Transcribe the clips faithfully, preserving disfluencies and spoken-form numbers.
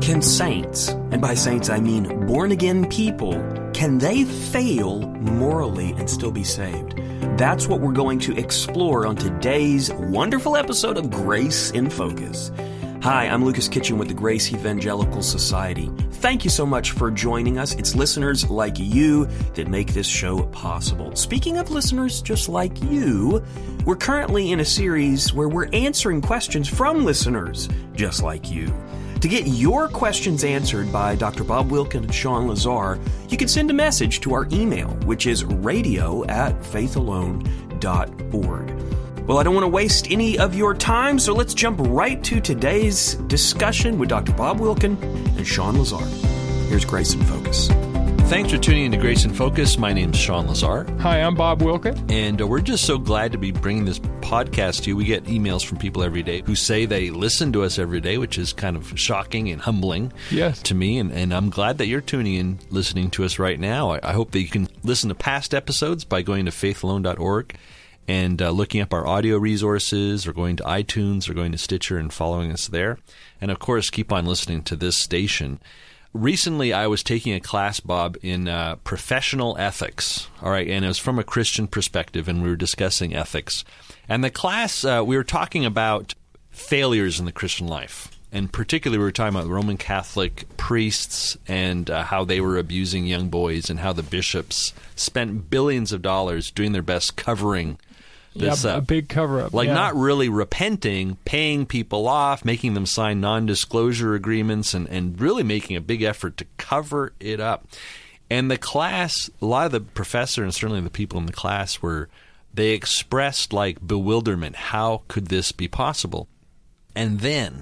Can saints, and by saints I mean born-again people, can they fail morally and still be saved? That's what we're going to explore on today's wonderful episode of Grace in Focus. Hi, I'm Lucas Kitchen with the Grace Evangelical Society. Thank you so much for joining us. It's listeners like you that make this show possible. Speaking of listeners just like you, we're currently in a series where we're answering questions from listeners just like you. To get your questions answered by Doctor Bob Wilkin and Sean Lazar, you can send a message to our email, which is radio at faithalone dot org. Well, I don't want to waste any of your time, so let's jump right to today's discussion with Doctor Bob Wilkin and Sean Lazar. Here's Grace in Focus. Thanks for tuning in to Grace in Focus. My name's Sean Lazar. Hi, I'm Bob Wilkin. And uh, we're just so glad to be bringing this podcast to you. We get emails from people every day who say they listen to us every day, which is kind of shocking and humbling yes. to me. And, and I'm glad that you're tuning in, listening to us right now. I, I hope that you can listen to past episodes by going to faith alone dot org. And uh, looking up our audio resources, or going to iTunes, or going to Stitcher and following us there. And, of course, keep on listening to this station. Recently, I was taking a class, Bob, in uh, professional ethics, all right, and it was from a Christian perspective, and we were discussing ethics. And the class, uh, we were talking about failures in the Christian life. And particularly, we were talking about Roman Catholic priests and uh, how they were abusing young boys, and how the bishops spent billions of dollars doing their best covering this yeah, up. A big cover-up. Like yeah. not really repenting, paying people off, making them sign non-disclosure agreements, and, and really making a big effort to cover it up. And the class, a lot of the professor and certainly the people in the class were, they expressed like bewilderment. How could this be possible? And then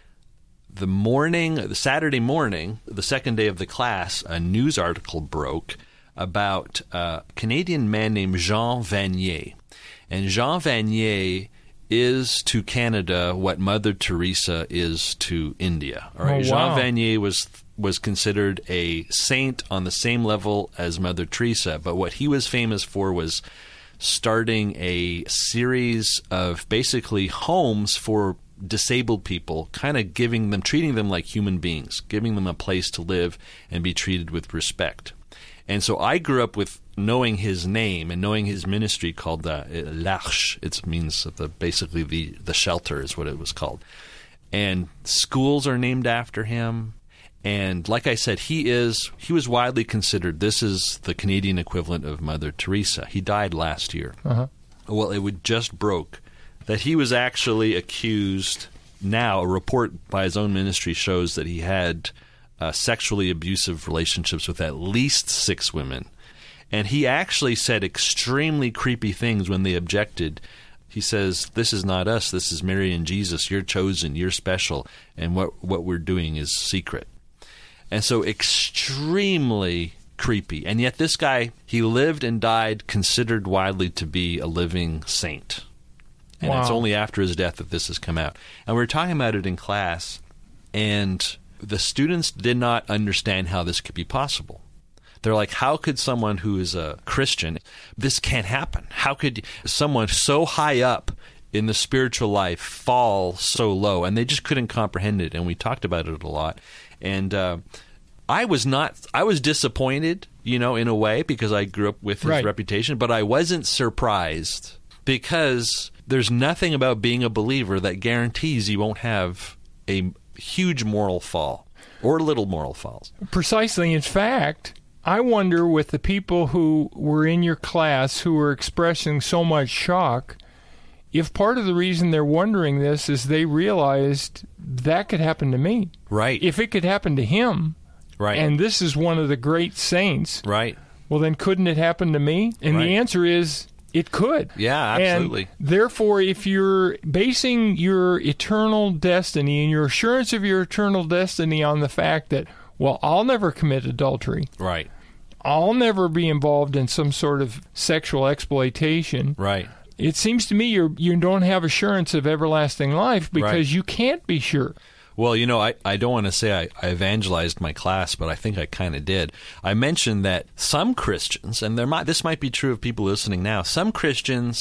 the morning, the Saturday morning, the second day of the class, a news article broke about a Canadian man named Jean Vanier. And Jean Vanier is to Canada what Mother Teresa is to India. All right, oh, wow. Jean Vanier was was considered a saint on the same level as Mother Teresa, but what he was famous for was starting a series of basically homes for disabled people, kind of giving them, treating them like human beings, giving them a place to live and be treated with respect. And so I grew up with knowing his name and knowing his ministry called uh, L'Arche. It means the, basically the, the shelter is what it was called. And schools are named after him. And like I said, he is he was widely considered, this is the Canadian equivalent of Mother Teresa. He died last year. Uh-huh. Well, it would just broke that he was actually accused. Now, a report by his own ministry shows that he had Uh, sexually abusive relationships with at least six women. And he actually said extremely creepy things when they objected. He says, this is not us, this is Mary and Jesus, you're chosen, you're special, and what, what we're doing is secret. And so extremely creepy. And yet this guy, he lived and died considered widely to be a living saint. And wow. It's only after his death that this has come out. And we were talking about it in class, and the students did not understand how this could be possible. They're like, how could someone who is a Christian, this can't happen? How could someone so high up in the spiritual life fall so low? And they just couldn't comprehend it. And we talked about it a lot. And uh, I was not, I was disappointed, you know, in a way, because I grew up with his right. reputation, but I wasn't surprised, because there's nothing about being a believer that guarantees you won't have a huge moral fall or little moral falls. Precisely. In fact, I wonder with the people who were in your class who were expressing so much shock, if part of the reason they're wondering this is they realized that could happen to me. Right. If it could happen to him, right. and this is one of the great saints, right. well, then couldn't it happen to me? And right. the answer is, it could. Yeah, absolutely. And therefore, if you're basing your eternal destiny and your assurance of your eternal destiny on the fact that, well, I'll never commit adultery. Right. I'll never be involved in some sort of sexual exploitation. Right. It seems to me you're, you don't have assurance of everlasting life because right. you can't be sure. Well, you know, I, I don't want to say I, I evangelized my class, but I think I kind of did. I mentioned that some Christians, and there might this might be true of people listening now, some Christians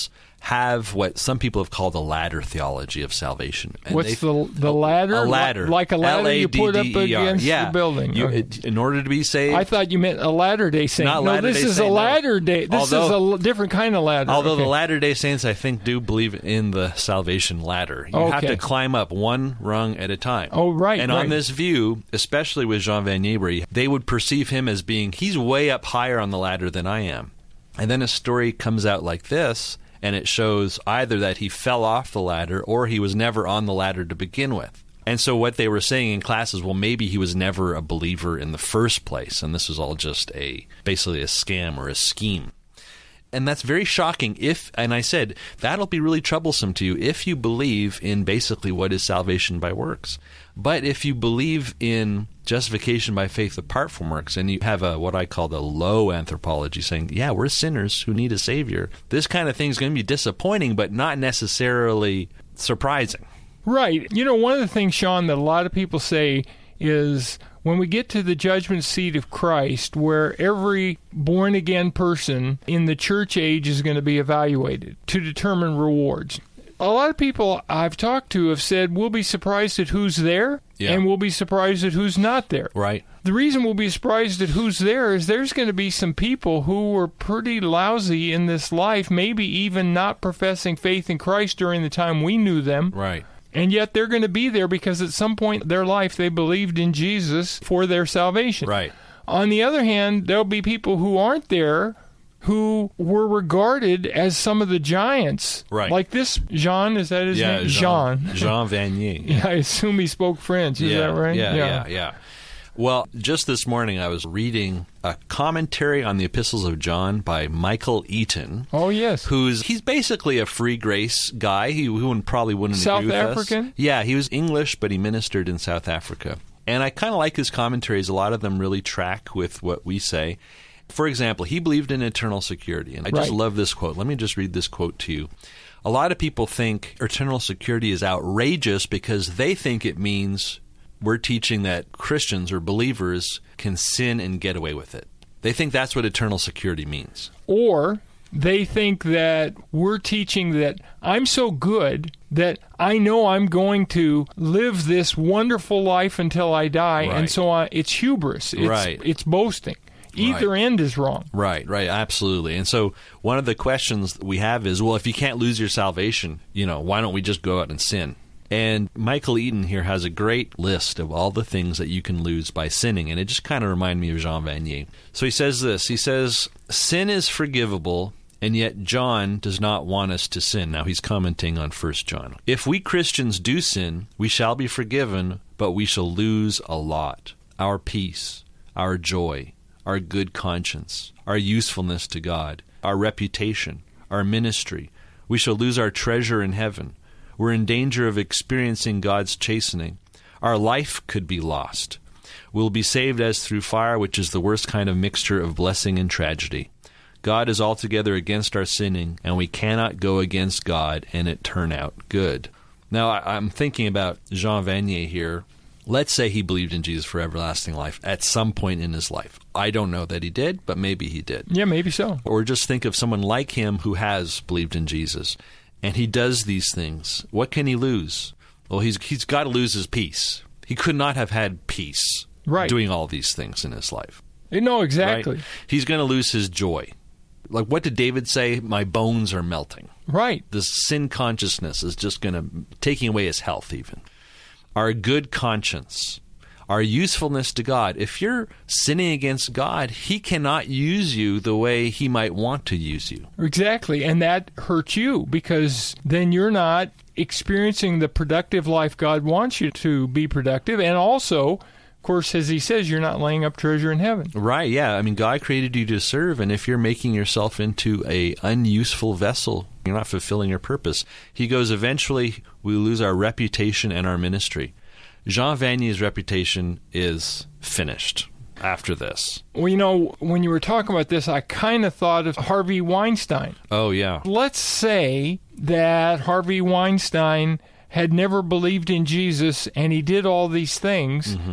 have what some people have called a ladder theology of salvation. And What's they, the the ladder? A ladder. Like a ladder you put up L A D D E R. against yeah. the building. You, Okay. it, in order to be saved... I thought you meant a Latter-day Saint. Not no, Latter-day this is Saint, a no. Latter Day. This Although- is a l- different kind of ladder. Although Okay. the Latter-day Saints, I think, do believe in the salvation ladder. You have Okay. to climb up one rung at a time. Oh, right, And right. on this view, especially with Jean Vanier, where he- they would perceive him as being, he's way up higher on the ladder than I am. And then a story comes out like this, and it shows either that he fell off the ladder or he was never on the ladder to begin with. And so what they were saying in class is, well, maybe he was never a believer in the first place, and this was all just a basically a scam or a scheme. And that's very shocking if, and I said, that'll be really troublesome to you if you believe in basically what is salvation by works. But if you believe in justification by faith apart from works, and you have a what I call the low anthropology, saying, yeah, we're sinners who need a Savior, this kind of thing is going to be disappointing, but not necessarily surprising. Right. You know, one of the things, Sean, that a lot of people say is when we get to the judgment seat of Christ, where every born-again person in the church age is going to be evaluated to determine rewards. A lot of people I've talked to have said, we'll be surprised at who's there, Yeah. and we'll be surprised at who's not there. Right. The reason we'll be surprised at who's there is there's going to be some people who were pretty lousy in this life, maybe even not professing faith in Christ during the time we knew them. Right. And yet they're going to be there because at some point in their life they believed in Jesus for their salvation. Right. On the other hand, there'll be people who aren't there who were regarded as some of the giants. Right. Like this Jean, is that his Yeah, name? Jean, Jean. Jean Vanier. Yeah, I assume he spoke French. Is yeah, that right? Yeah, yeah, yeah. Well, just this morning I was reading a commentary on the Epistles of John by Michael Eaton. Oh, yes. Who's he's basically a free grace guy. He who would probably wouldn't South agree with African? us. Yeah, he was English, but he ministered in South Africa. And I kind of like his commentaries. A lot of them really track with what we say. For example, he believed in eternal security. And I just Right. love this quote. Let me just read this quote to you. A lot of people think eternal security is outrageous because they think it means we're teaching that Christians or believers can sin and get away with it. They think that's what eternal security means. Or they think that we're teaching that I'm so good that I know I'm going to live this wonderful life until I die, Right. and so on. It's hubris. It's, Right. it's boasting. Either Right. end is wrong. Right, right, absolutely. And so one of the questions that we have is, well, if you can't lose your salvation, you know, why don't we just go out and sin? And Michael Eaton here has a great list of all the things that you can lose by sinning, and it just kind of reminded me of Jean Vanier. So he says this, he says, sin is forgivable, and yet John does not want us to sin. Now he's commenting on First John. If we Christians do sin, we shall be forgiven, but we shall lose a lot. Our peace, our joy, our good conscience, our usefulness to God, our reputation, our ministry. We shall lose our treasure in heaven. We're in danger of experiencing God's chastening. Our life could be lost. We'll be saved as through fire, which is the worst kind of mixture of blessing and tragedy. God is altogether against our sinning, and we cannot go against God and it turn out good. Now, I, I'm thinking about Jean Vanier here. Let's say he believed in Jesus for everlasting life at some point in his life. I don't know that he did, but maybe he did. Yeah, maybe so. Or just think of someone like him who has believed in Jesus, and he does these things. What can he lose? Well, he's he's got to lose his peace. He could not have had peace Right. doing all these things in his life. No, exactly. Right? He's going to lose his joy. Like, what did David say? My bones are melting. Right. This sin consciousness is just going to, taking away his health even. Our good conscience, our usefulness to God. If you're sinning against God, he cannot use you the way he might want to use you. Exactly. And that hurts you because then you're not experiencing the productive life God wants you to be productive. And also, of course, as he says, you're not laying up treasure in heaven. Right, yeah. I mean, God created you to serve, and if you're making yourself into a unuseful vessel, you're not fulfilling your purpose. He goes, eventually, we lose our reputation and our ministry. Jean Vanier's reputation is finished after this. Well, you know, when you were talking about this, I kind of thought of Harvey Weinstein. Oh, yeah. Let's say that Harvey Weinstein had never believed in Jesus and he did all these things. Mm-hmm.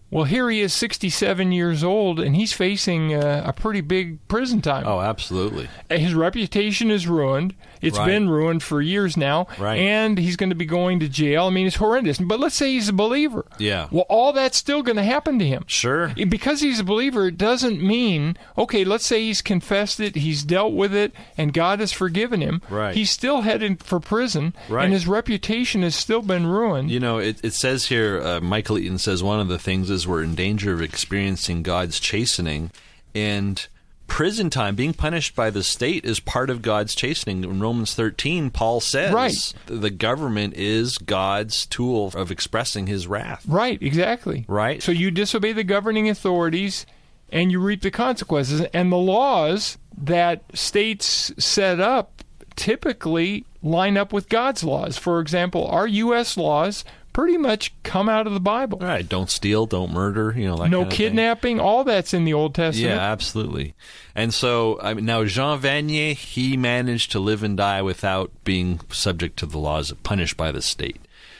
Well, here he is, sixty-seven years old, and he's facing uh, a pretty big prison time. Oh, absolutely. His reputation is ruined. It's Right. been ruined for years now. Right. And he's going to be going to jail. I mean, it's horrendous. But let's say he's a believer. Yeah. Well, all that's still going to happen to him. Sure. Because he's a believer, it doesn't mean, okay, let's say he's confessed it, he's dealt with it, and God has forgiven him. Right. He's still headed for prison, Right. and his reputation has still been ruined. You know, it, it says here, uh, Michael Eaton says one of the things is we're in danger of experiencing God's chastening, and prison time, being punished by the state, is part of God's chastening. In Romans thirteen, Paul says Right. the government is God's tool of expressing his wrath. Right, exactly. Right. So you disobey the governing authorities, and you reap the consequences. And the laws that states set up typically line up with God's laws. For example, our U S laws pretty much come out of the Bible. All right, don't steal, don't murder, you know, that No kind of thing. kidnapping, all that's in the Old Testament. Yeah, absolutely. And so, I mean, now Jean Vanier, he managed to live and die without being subject to the laws, punished by the state.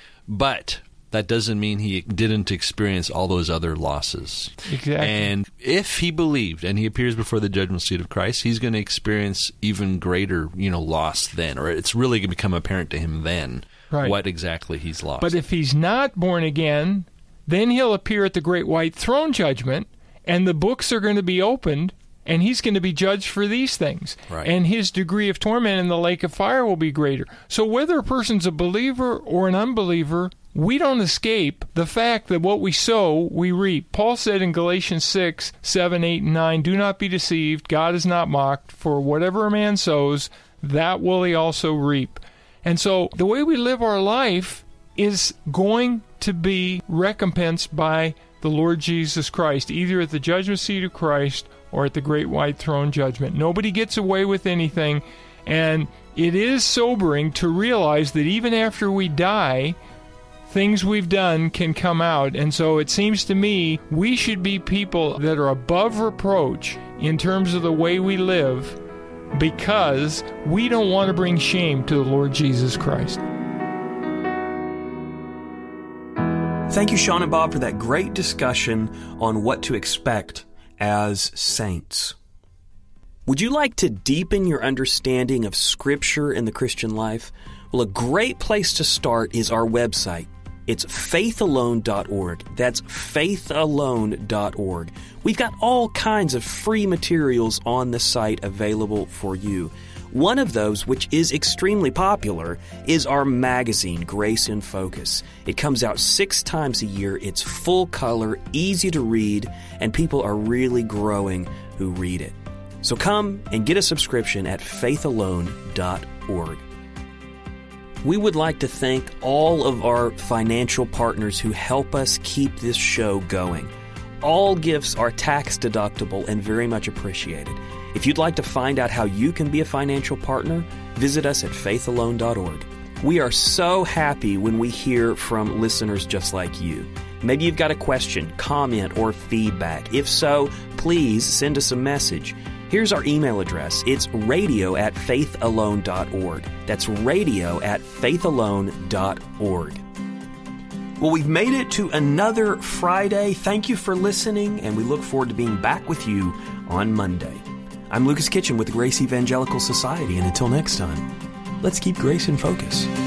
But that doesn't mean he didn't experience all those other losses. Exactly. And if he believed and he appears before the judgment seat of Christ, he's going to experience even greater, you know, loss then, or it's really going to become apparent to him then Right. what exactly he's lost. But if he's not born again, then he'll appear at the great white throne judgment, and the books are going to be opened, and he's going to be judged for these things. Right. And his degree of torment in the lake of fire will be greater. So whether a person's a believer or an unbeliever, we don't escape the fact that what we sow, we reap. Paul said in Galatians six, seven, eight, and nine, "Do not be deceived, God is not mocked, for whatever a man sows, that will he also reap." And so the way we live our life is going to be recompensed by the Lord Jesus Christ, either at the judgment seat of Christ or at the great white throne judgment. Nobody gets away with anything, and it is sobering to realize that even after we die, things we've done can come out. And so it seems to me we should be people that are above reproach in terms of the way we live, because we don't want to bring shame to the Lord Jesus Christ. Thank you, Sean and Bob, for that great discussion on what to expect as saints. Would you like to deepen your understanding of Scripture in the Christian life? Well, a great place to start is our website. It's faith alone dot org. That's faith alone dot org. We've got all kinds of free materials on the site available for you. One of those, which is extremely popular, is our magazine, Grace in Focus. It comes out six times a year. It's full color, easy to read, and people are really growing who read it. So come and get a subscription at faith alone dot org. We would like to thank all of our financial partners who help us keep this show going. All gifts are tax deductible and very much appreciated. If you'd like to find out how you can be a financial partner, visit us at faith alone dot org. We are so happy when we hear from listeners just like you. Maybe you've got a question, comment, or feedback. If so, please send us a message. Here's our email address. It's radio at faith alone dot org. That's radio at faith alone dot org. Well, we've made it to another Friday. Thank you for listening, and we look forward to being back with you on Monday. I'm Lucas Kitchen with the Grace Evangelical Society, and until next time, let's keep grace in focus.